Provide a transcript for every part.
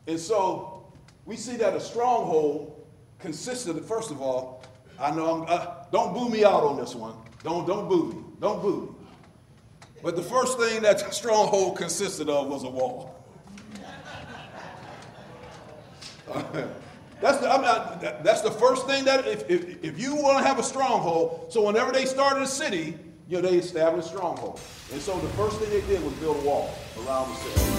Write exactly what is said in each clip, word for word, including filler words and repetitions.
And so we see that a stronghold consists of, first of all, I know I'm, uh, don't boo me out on this one. Don't, don't boo me. Don't boo me. But the first thing that the stronghold consisted of was a wall. That's the, I'm not, that's the first thing that, if, if, if you want to have a stronghold, so whenever they started a city, you know, they established stronghold. And so the first thing they did was build a wall around the city.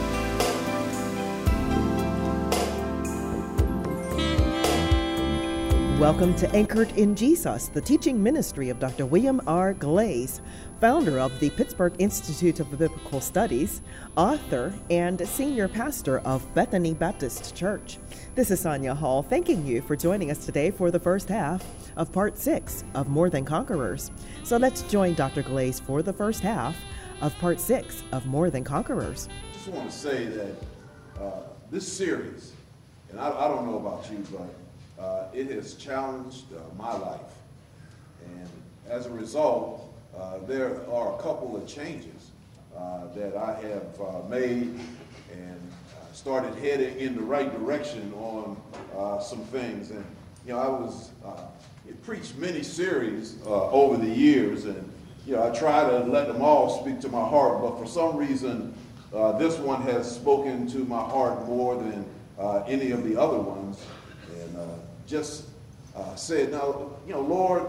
Welcome to Anchored in Jesus, the teaching ministry of Doctor William R. Glaze, founder of the Pittsburgh Institute of Biblical Studies, author, and senior pastor of Bethany Baptist Church. This is Sonia Hall, thanking you for joining us today for the first half of part six of More Than Conquerors. So let's join Doctor Glaze for the first half of part six of More Than Conquerors. I just want to say that uh, this series, and I, I don't know about you, but Uh, it has challenged uh, my life, and as a result, uh, there are a couple of changes uh, that I have uh, made and uh, started heading in the right direction on uh, some things. And you know, I was uh, preached many series uh, over the years, and you know, I try to let them all speak to my heart, but for some reason, uh, this one has spoken to my heart more than uh, any of the other ones. And uh, just uh, said, now, you know, Lord,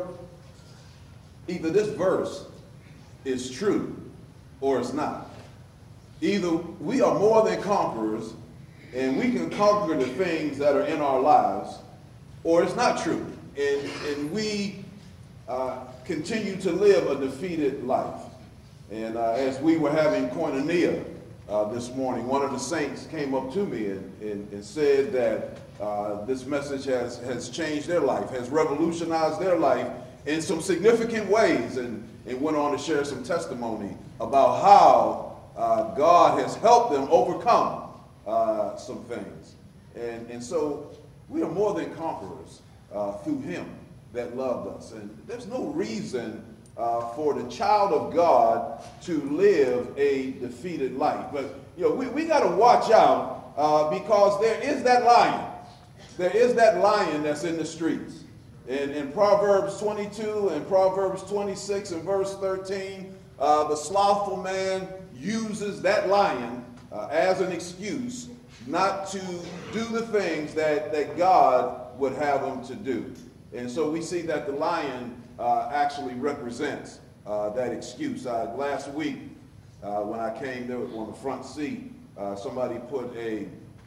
either this verse is true or it's not. Either we are more than conquerors and we can conquer the things that are in our lives, or it's not true. And, and we uh, continue to live a defeated life. And uh, as we were having koinonia uh, this morning, one of the saints came up to me and, and, and said that Uh, this message has, has changed their life, has revolutionized their life in some significant ways, and, and went on to share some testimony about how uh, God has helped them overcome uh, some things. And, and so we are more than conquerors uh, through him that loved us. And there's no reason uh, for the child of God to live a defeated life. But you know, we, we got to watch out uh, because there is that lion. There is that lion that's in the streets. In, in Proverbs twenty-two and Proverbs twenty-six and verse thirteen, uh, the slothful man uses that lion uh, as an excuse not to do the things that, that God would have him to do. And so we see that the lion uh, actually represents uh, that excuse. Uh, last week, uh, when I came there on the front seat, uh, somebody put a,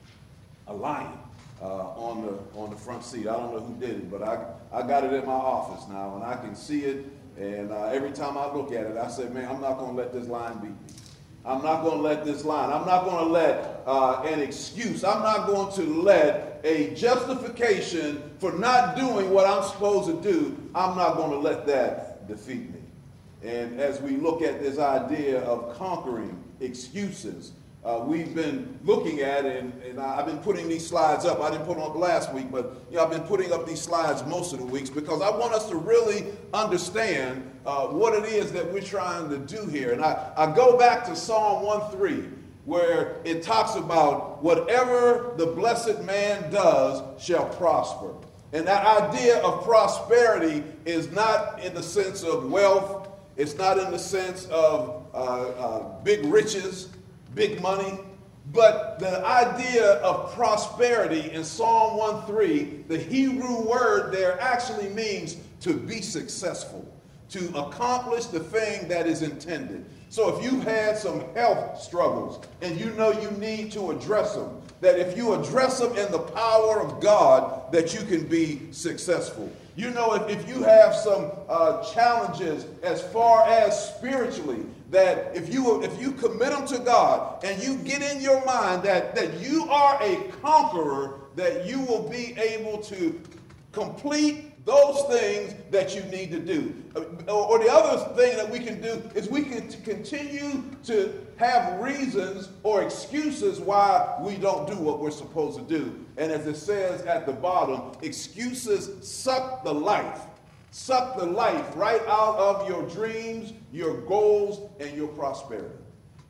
a lion Uh, on the on the front seat. I don't know who did it, but I I got it in my office now, and I can see it. And uh, every time I look at it, I say, man, I'm not going to let this line beat me. I'm not going to let this line. I'm not going to let uh, an excuse. I'm not going to let a justification for not doing what I'm supposed to do. I'm not going to let that defeat me. And as we look at this idea of conquering excuses, Uh, we've been looking at, and, and I've been putting these slides up. I didn't put them up last week, but you know, I've been putting up these slides most of the weeks because I want us to really understand uh, what it is that we're trying to do here. And I, I go back to Psalm one three, where it talks about whatever the blessed man does shall prosper. And that idea of prosperity is not in the sense of wealth. It's not in the sense of uh, uh, big riches, big money, but the idea of prosperity in Psalm one three, the Hebrew word there actually means to be successful, to accomplish the thing that is intended. So if you've had some health struggles and you know you need to address them, that if you address them in the power of God, that you can be successful. You know, if, if you have some uh, challenges as far as spiritually, that if you if you commit them to God and you get in your mind that, that you are a conqueror, that you will be able to complete those things that you need to do. Or the other thing that we can do is we can continue to have reasons or excuses why we don't do what we're supposed to do. And as it says at the bottom, excuses suck the life. Suck the life right out of your dreams, your goals, and your prosperity.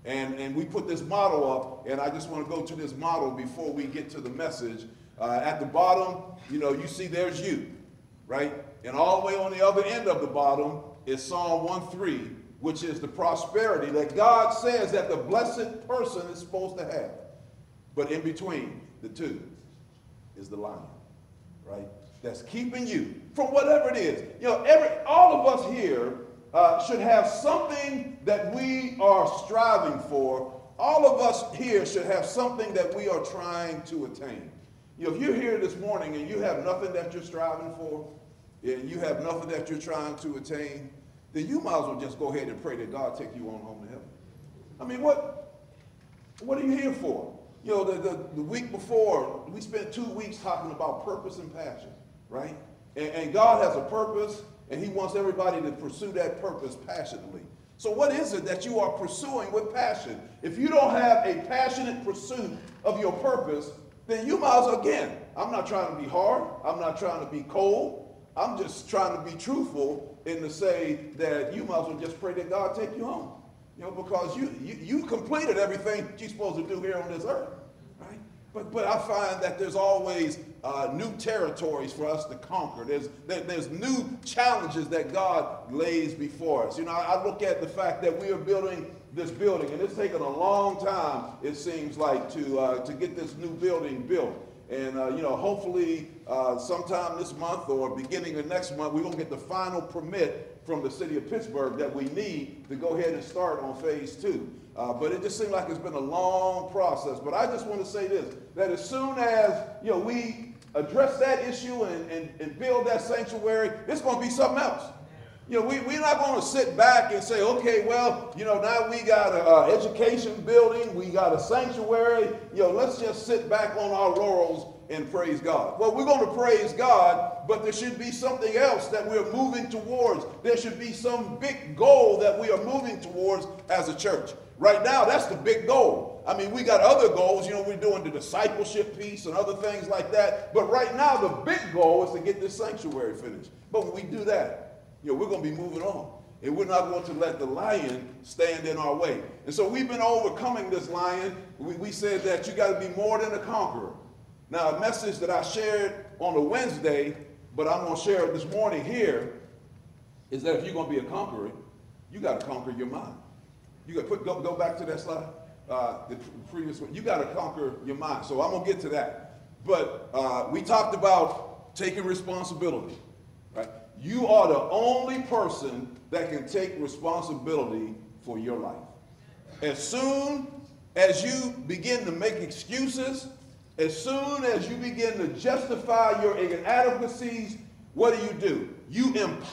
And, and we put this model up, and I just want to go to this model before we get to the message. Uh, at the bottom, you know, you see there's you, right? And all the way on the other end of the bottom is Psalm one three, which is the prosperity that God says that the blessed person is supposed to have. But in between the two is the lion, right? That's keeping you from whatever it is. You know, every all of us here uh, should have something that we are striving for. All of us here should have something that we are trying to attain. You know, if you're here this morning and you have nothing that you're striving for, and you have nothing that you're trying to attain, then you might as well just go ahead and pray that God take you on home to heaven. I mean, what, what are you here for? You know, the, the, the week before, we spent two weeks talking about purpose and passion, right? And, and God has a purpose, and he wants everybody to pursue that purpose passionately. So what is it that you are pursuing with passion? If you don't have a passionate pursuit of your purpose, then you might as well, again, I'm not trying to be hard. I'm not trying to be cold. I'm just trying to be truthful and to say that you might as well just pray that God take you home. You know, because you, you, you completed everything you're supposed to do here on this earth, right? But, but I find that there's always uh, new territories for us to conquer. There's, there, there's new challenges that God lays before us. You know, I, I look at the fact that we are building this building, and it's taken a long time, it seems like, to, uh, to get this new building built. And, uh, you know, hopefully uh, sometime this month or beginning of next month, we're going to get the final permit from the city of Pittsburgh that we need to go ahead and start on phase two. Uh, but it just seems like it's been a long process. But I just want to say this, that as soon as, you know, we address that issue and, and, and build that sanctuary, it's going to be something else. You know, we, we're not going to sit back and say, okay, well, you know, now we got an uh, education building, we got a sanctuary, you know, let's just sit back on our laurels and praise God. Well, we're going to praise God, but there should be something else that we're moving towards. There should be some big goal that we are moving towards as a church. Right now, that's the big goal. I mean, we got other goals. You know, we're doing the discipleship piece and other things like that. But right now, the big goal is to get this sanctuary finished. But when we do that, you know, we're going to be moving on. And we're not going to let the lion stand in our way. And so we've been overcoming this lion. We, we said that you got to be more than a conqueror. Now, a message that I shared on a Wednesday, but I'm going to share it this morning here, is that if you're going to be a conqueror, you got to conquer your mind. You got to put go, go back to that slide, uh, the previous one. You got to conquer your mind. So I'm going to get to that. But uh, we talked about taking responsibility, right? You are the only person that can take responsibility for your life. As soon as you begin to make excuses, as soon as you begin to justify your inadequacies, what do you do? You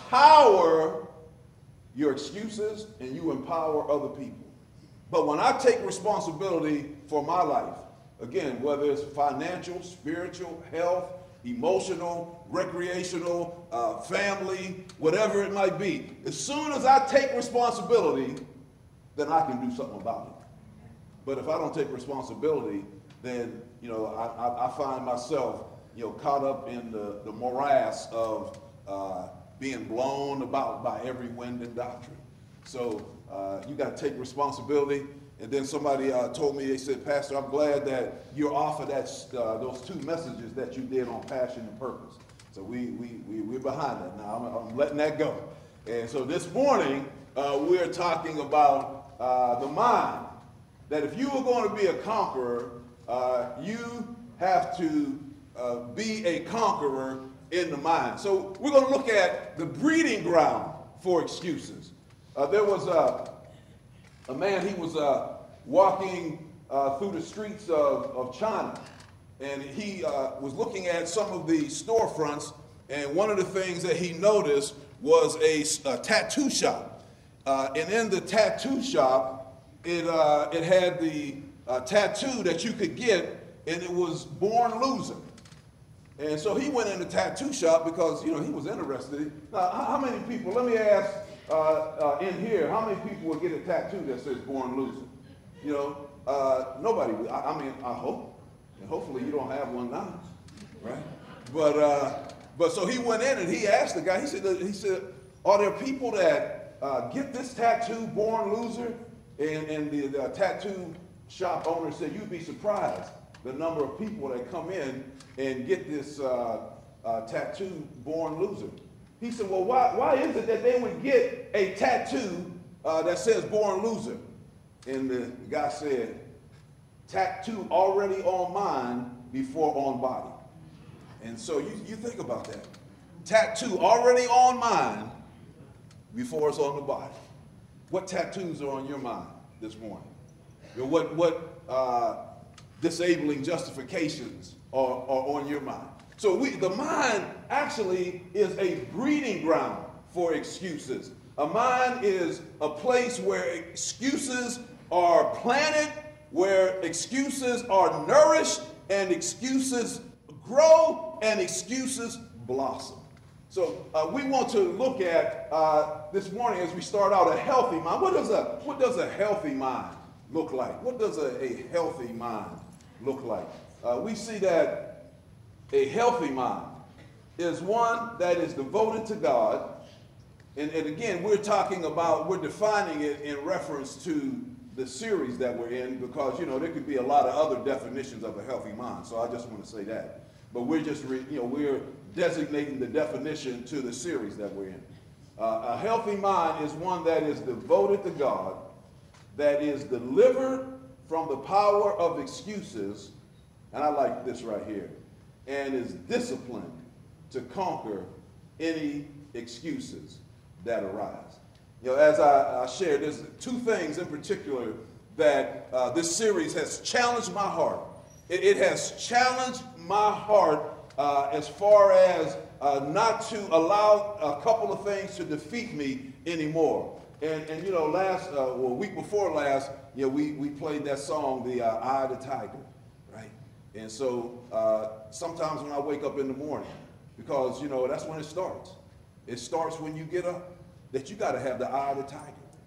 empower your excuses and you empower other people. But when I take responsibility for my life, again, whether it's financial, spiritual, health, emotional, recreational, uh, family, whatever it might be. As soon as I take responsibility, then I can do something about it. But if I don't take responsibility, then, you know, I, I, I find myself, you know, caught up in the, the morass of uh, being blown about by every wind and doctrine. So uh, you got to take responsibility. And then somebody uh, told me, they said, Pastor, I'm glad that you're off of that, uh, those two messages that you did on passion and purpose. So we, we, we, we're behind that now. I'm, I'm letting that go. And so this morning, uh, we're talking about uh, the mind. That if you are going to be a conqueror, uh, you have to uh, be a conqueror in the mind. So we're going to look at the breeding ground for excuses. Uh, there was a, a man, he was uh, walking uh, through the streets of, of China, and he uh, was looking at some of the storefronts, and one of the things that he noticed was a, a tattoo shop. Uh, and in the tattoo shop, it, uh, it had the uh, tattoo that you could get, and it was Born Loser. And so he went in the tattoo shop because, you know, he was interested. Now, how many people, let me ask uh, uh, in here, how many people will get a tattoo that says Born Loser? You know, uh, nobody. I, I mean, I hope. And hopefully you don't have one now, right? But, uh, but so he went in and he asked the guy, he said, he said, are there people that uh, get this tattoo, Born Loser? And, and the, the tattoo shop owner said, you'd be surprised the number of people that come in and get this uh, uh, tattoo, Born Loser. He said, well, why, why is it that they would get a tattoo uh, that says Born Loser? And the guy said, tattoo already on mind before on body. And so you, you think about that. Tattoo already on mind before it's on the body. What tattoos are on your mind this morning? You know, what what uh, disabling justifications are, are on your mind? So we, the mind actually is a breeding ground for excuses. A mind is a place where excuses are planted, where excuses are nourished, and excuses grow, and excuses blossom. So uh, we want to look at uh, this morning as we start out a healthy mind. What does a what does a healthy mind look like? What does a, a healthy mind look like? Uh, we see that a healthy mind is one that is devoted to God. And, and again, we're talking about, we're defining it in reference to the series that we're in, because, you know, there could be a lot of other definitions of a healthy mind. So I just want to say that. But we're just, re, you know, we're designating the definition to the series that we're in. Uh, a healthy mind is one that is devoted to God, that is delivered from the power of excuses, and I like this right here, and is disciplined to conquer any excuses that arise. You know, as I, I shared, there's two things in particular that uh, this series has challenged my heart. It, it has challenged my heart uh, as far as uh, not to allow a couple of things to defeat me anymore. And, and you know, last, uh, well, week before last, you know, we, we played that song, the uh, Eye of the Tiger, right? And so uh, sometimes when I wake up in the morning, because, you know, that's when it starts. It starts when you get up, that you got to have the eye of the tiger.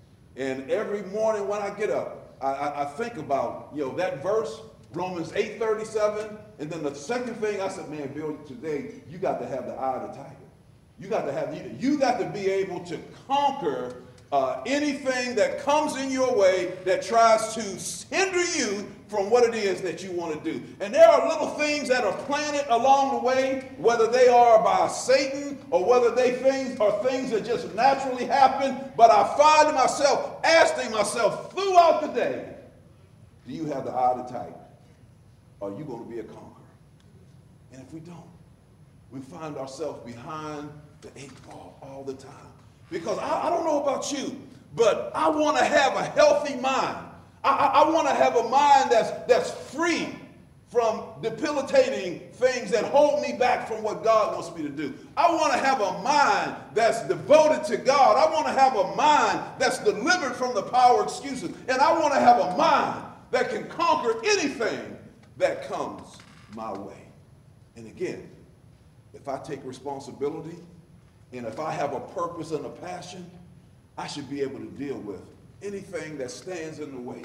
And every morning when I get up, I, I, I think about, you know, that verse, Romans eight thirty-seven, and then the second thing I said, man, Bill, today you got to have the eye of the tiger. You got to have, you, you got to be able to conquer uh, anything that comes in your way that tries to hinder you from what it is that you want to do. And there are little things that are planted along the way, whether they are by Satan or whether they things are things that just naturally happen. But I find myself asking myself throughout the day, do you have the eye of the tiger? Are you going to be a conqueror? And if we don't, we find ourselves behind the eight ball all the time. Because I, I don't know about you, but I want to have a healthy mind. I, I, I want to have a mind that's, that's free from debilitating things that hold me back from what God wants me to do. I want to have a mind that's devoted to God. I want to have a mind that's delivered from the power of excuses. And I want to have a mind that can conquer anything that comes my way. And again, if I take responsibility and if I have a purpose and a passion, I should be able to deal with anything that stands in the way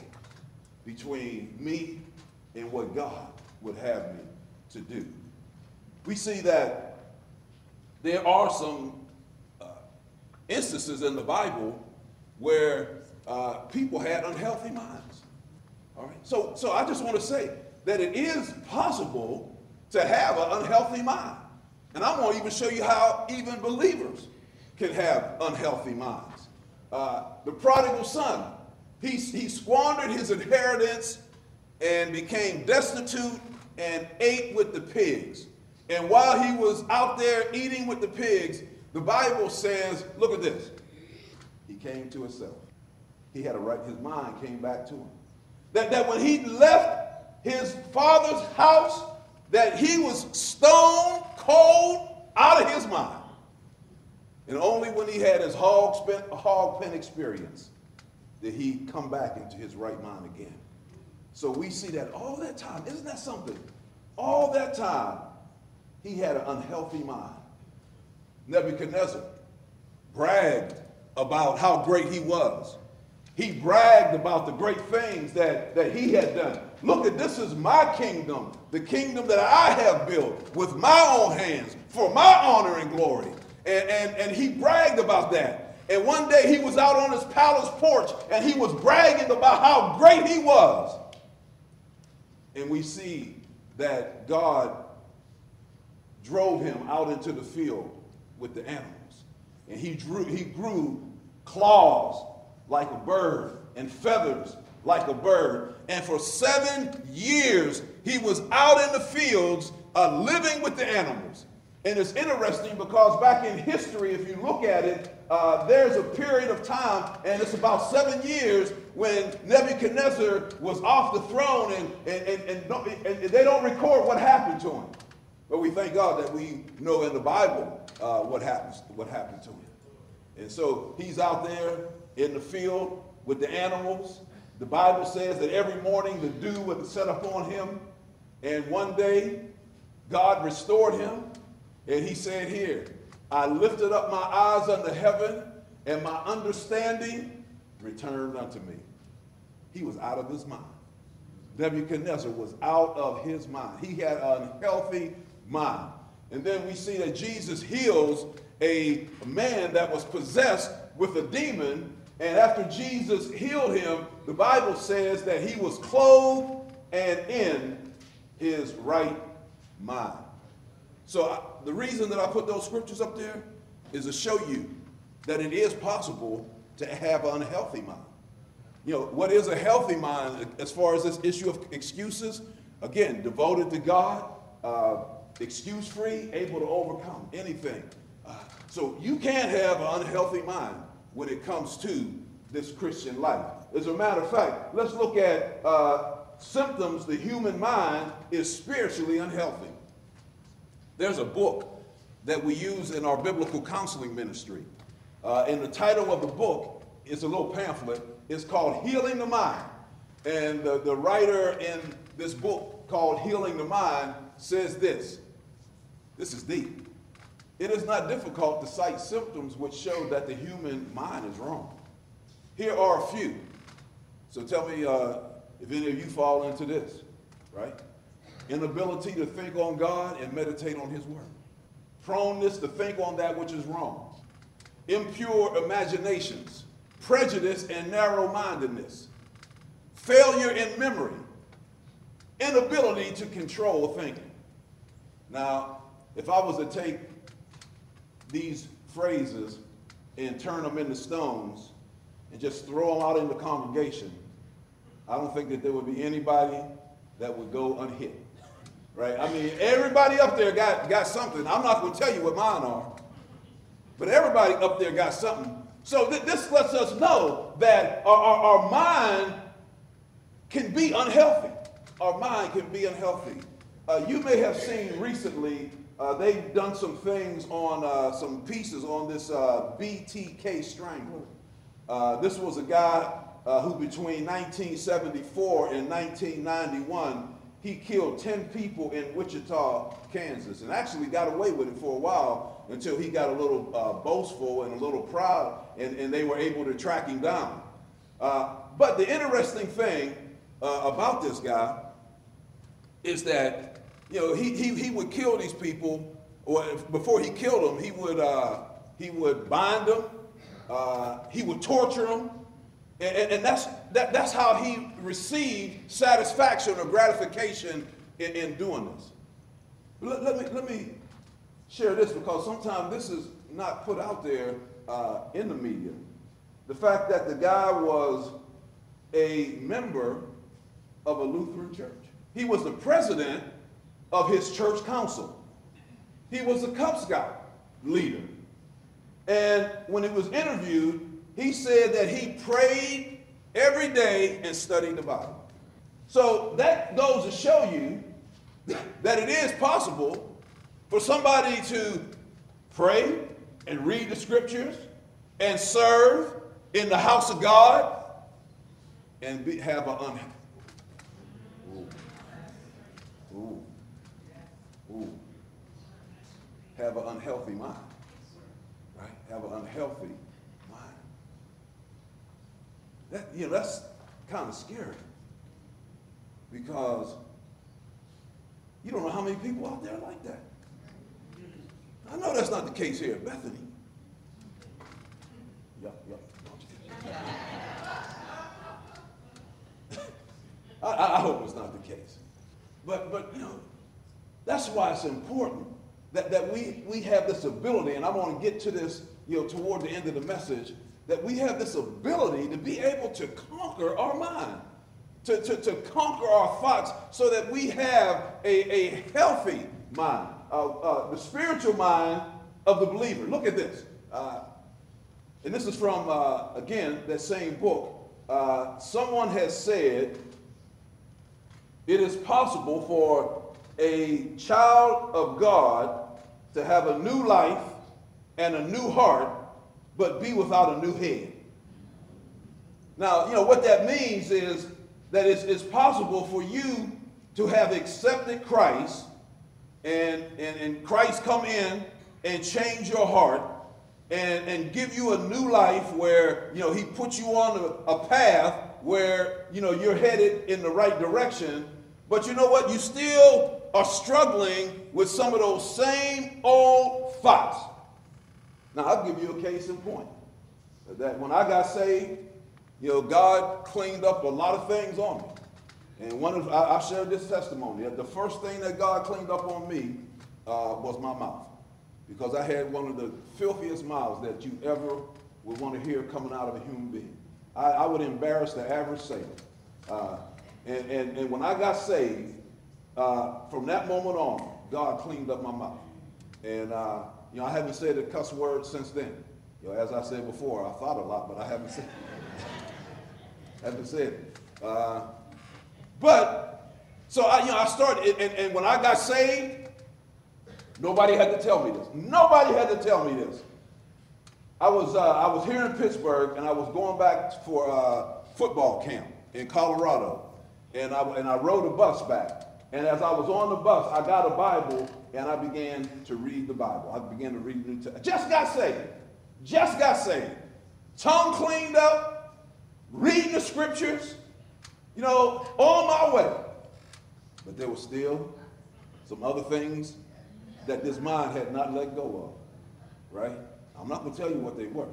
between me and what God would have me to do. We see that there are some uh, instances in the Bible where uh, people had unhealthy minds. All right. So, so I just want to say that it is possible to have an unhealthy mind. And I'm going to even show you how even believers can have unhealthy minds. Uh, the prodigal son, he, he squandered his inheritance and became destitute and ate with the pigs. And while he was out there eating with the pigs, the Bible says, look at this. He came to himself. He had a right, his mind came back to him. That, that when he left his father's house, that he was stone cold out of his mind. And only when he had his hog, spent, hog pen experience did he come back into his right mind again. So we see that all that time, isn't that something? All that time, he had an unhealthy mind. Nebuchadnezzar bragged about how great he was. He bragged about the great things that, that he had done. Look at this is my kingdom, the kingdom that I have built with my own hands for my honor and glory. And, and, and he bragged about that. And one day he was out on his palace porch and he was bragging about how great he was. And we see that God drove him out into the field with the animals. And he, drew, he grew claws like a bird and feathers like a bird. And for seven years, he was out in the fields uh, living with the animals. And it's interesting because back in history, if you look at it, uh, there's a period of time, and it's about seven years, when Nebuchadnezzar was off the throne, and, and, and, and, don't, and they don't record what happened to him. But we thank God that we know in the Bible uh, what happens, what happened to him. And so he's out there in the field with the animals. The Bible says that every morning the dew would set upon him, and one day God restored him. And he said here, I lifted up my eyes unto heaven, and my understanding returned unto me. He was out of his mind. Nebuchadnezzar was out of his mind. He had an unhealthy mind. And then we see that Jesus heals a man that was possessed with a demon. And after Jesus healed him, the Bible says that he was clothed and in his right mind. So I, the reason that I put those scriptures up there is to show you that it is possible to have an unhealthy mind. You know, what is a healthy mind as far as this issue of excuses? Again, devoted to God, uh, excuse-free, able to overcome anything. Uh, so you can't have an unhealthy mind when it comes to this Christian life. As a matter of fact, let's look at uh, symptoms the human mind is spiritually unhealthy. There's a book that we use in our biblical counseling ministry. Uh, and the title of the book is a little pamphlet. It's called Healing the Mind. And the, the writer in this book called Healing the Mind says this. This is deep. It is not difficult to cite symptoms which show that the human mind is wrong. Here are a few. So tell me uh, if any of you fall into this, right? Inability to think on God and meditate on his word. Proneness to think on that which is wrong. Impure imaginations. Prejudice and narrow-mindedness. Failure in memory. Inability to control thinking. Now, if I was to take these phrases and turn them into stones and just throw them out in the congregation, I don't think that there would be anybody that would go unhit. Right? I mean, everybody up there got, got something. I'm not going to tell you what mine are, but everybody up there got something. So th- this lets us know that our, our, our mind can be unhealthy. Our mind can be unhealthy. Uh, you may have seen recently, uh, they've done some things on uh, some pieces on this uh, B T K Strangler. Uh, this was a guy uh, who between nineteen seventy-four and nineteen ninety-one, he killed ten people in Wichita, Kansas, and actually got away with it for a while until he got a little uh, boastful and a little proud, and, and they were able to track him down. Uh, but the interesting thing uh, about this guy is that, you know, he, he, he would kill these people, or before he killed them, he would, uh, he would bind them, uh, he would torture them, and, and, and that's, that, that's how he received satisfaction or gratification in, in doing this. Let, let, me, let me share this, because sometimes this is not put out there uh, in the media. The fact that the guy was a member of a Lutheran church. He was the president of his church council. He was a Cub Scout leader. And when he was interviewed, he said that he prayed every day and studied the Bible. So that goes to show you that it is possible for somebody to pray and read the scriptures and serve in the house of God and be, have an unhealthy. Ooh. Ooh. Ooh. Have an unhealthy mind. Right? Have an unhealthy mind. That, you know, that's kind of scary, because you don't know how many people out there like that. I know that's not the case here at Bethany. Yup, yup. I, I hope it's not the case. But, but you know, that's why it's important that, that we, we have this ability, and I want to get to this, you know, toward the end of the message, that we have this ability to be able to conquer our mind, to, to, to conquer our thoughts so that we have a, a healthy mind, uh, uh, the spiritual mind of the believer. Look at this. Uh, and this is from, uh, again, that same book. Uh, someone has said, it is possible for a child of God to have a new life and a new heart, but be without a new head. Now, you know, what that means is that it's, it's possible for you to have accepted Christ and, and, and Christ come in and change your heart and, and give you a new life where, you know, he puts you on a, a path where, you know, you're headed in the right direction. But you know what? You still are struggling with some of those same old thoughts. Now, I'll give you a case in point. That when I got saved, you know, God cleaned up a lot of things on me. And one of, I, I shared this testimony. The first thing that God cleaned up on me uh, was my mouth. Because I had one of the filthiest mouths that you ever would want to hear coming out of a human being. I, I would embarrass the average sailor. Uh, and, and, and when I got saved, uh, from that moment on, God cleaned up my mouth. And, uh, you know, I haven't said a cuss word since then. You know, as I said before, I thought a lot, but I haven't said haven't said it. Uh, but, so I, you know, I started, and, and when I got saved, nobody had to tell me this. Nobody had to tell me this. I was, uh, I was here in Pittsburgh, and I was going back for uh, football camp in Colorado, and I, and I rode a bus back. And as I was on the bus, I got a Bible, and I began to read the Bible. I began to read the New Testament. Just got saved. Just got saved. Tongue cleaned up, reading the scriptures, you know, on my way. But there were still some other things that this mind had not let go of, right? I'm not going to tell you what they were.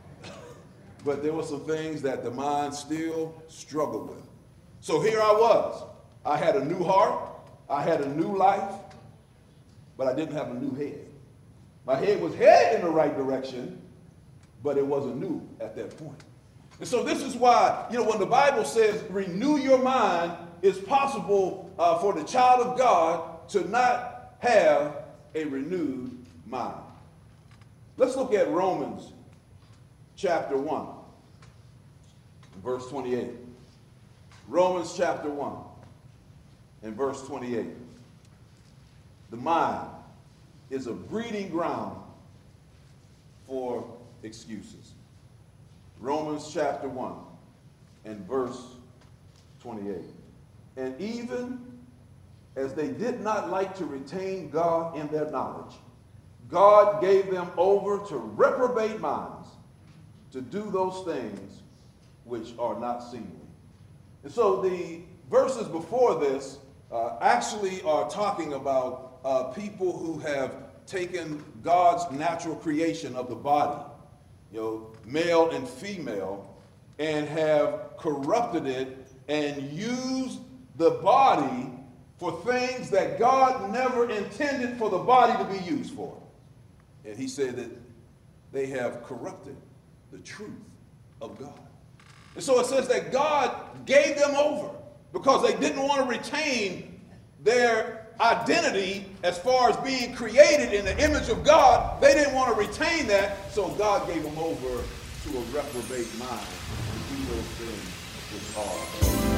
But there were some things that the mind still struggled with. So here I was. I had a new heart. I had a new life. But I didn't have a new head. My head was headed in the right direction, but it wasn't new at that point. And so this is why, you know, when the Bible says renew your mind, it's possible uh, for the child of God to not have a renewed mind. Let's look at Romans chapter one, verse twenty-eight. Romans chapter one and verse twenty-eight. The mind is a breeding ground for excuses. Romans chapter one and verse twenty-eight. And even as they did not like to retain God in their knowledge, God gave them over to reprobate minds to do those things which are not seemly. And so the verses before this uh, actually are talking about uh, people who have taken God's natural creation of the body, you know, male and female, and have corrupted it and used the body for things that God never intended for the body to be used for. And he said that they have corrupted the truth of God. And so it says that God gave them over because they didn't want to retain their identity as far as being created in the image of God. They didn't want to retain that, so God gave them over to a reprobate mind to do those things which are.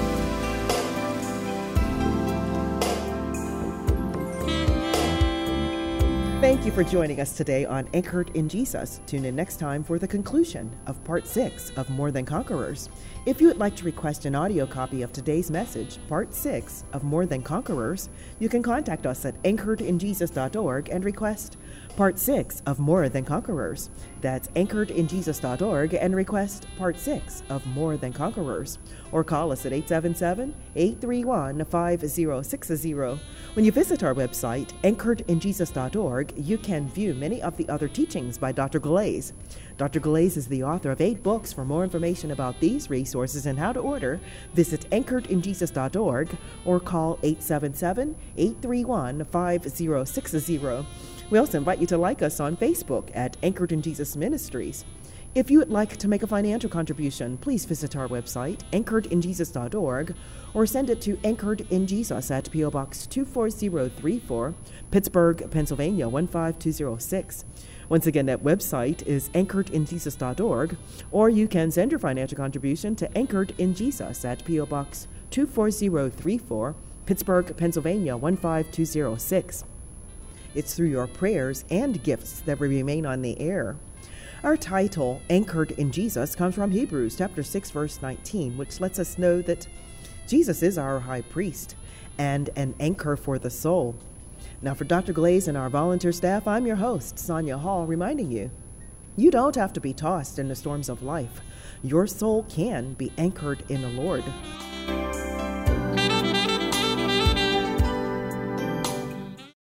Thank you for joining us today on Anchored in Jesus. Tune in next time for the conclusion of part six of More Than Conquerors. If you would like to request an audio copy of today's message, part six of More Than Conquerors, you can contact us at anchored in jesus dot org and request. Part six of More Than Conquerors. That's anchored in jesus dot org and request Part six of More Than Conquerors. Or call us at eight seven seven, eight three one, five zero six zero. When you visit our website, anchored in jesus dot org, you can view many of the other teachings by Doctor Glaze. Doctor Glaze is the author of eight books. For more information about these resources and how to order, visit anchored in jesus dot org or call eight seven seven, eight three one, five zero six zero. We also invite you to like us on Facebook at Anchored in Jesus Ministries. If you would like to make a financial contribution, please visit our website, anchored in jesus dot org, or send it to Anchored in Jesus at P O Box two four zero three four, Pittsburgh, Pennsylvania one five two zero six. Once again, that website is anchored in jesus dot org, or you can send your financial contribution to Anchored in Jesus at P O Box two four zero three four, Pittsburgh, Pennsylvania one five two zero six. It's through your prayers and gifts that we remain on the air. Our title, Anchored in Jesus, comes from Hebrews chapter six, verse nineteen, which lets us know that Jesus is our high priest and an anchor for the soul. Now, for Doctor Glaze and our volunteer staff, I'm your host, Sonia Hall, reminding you, you don't have to be tossed in the storms of life. Your soul can be anchored in the Lord.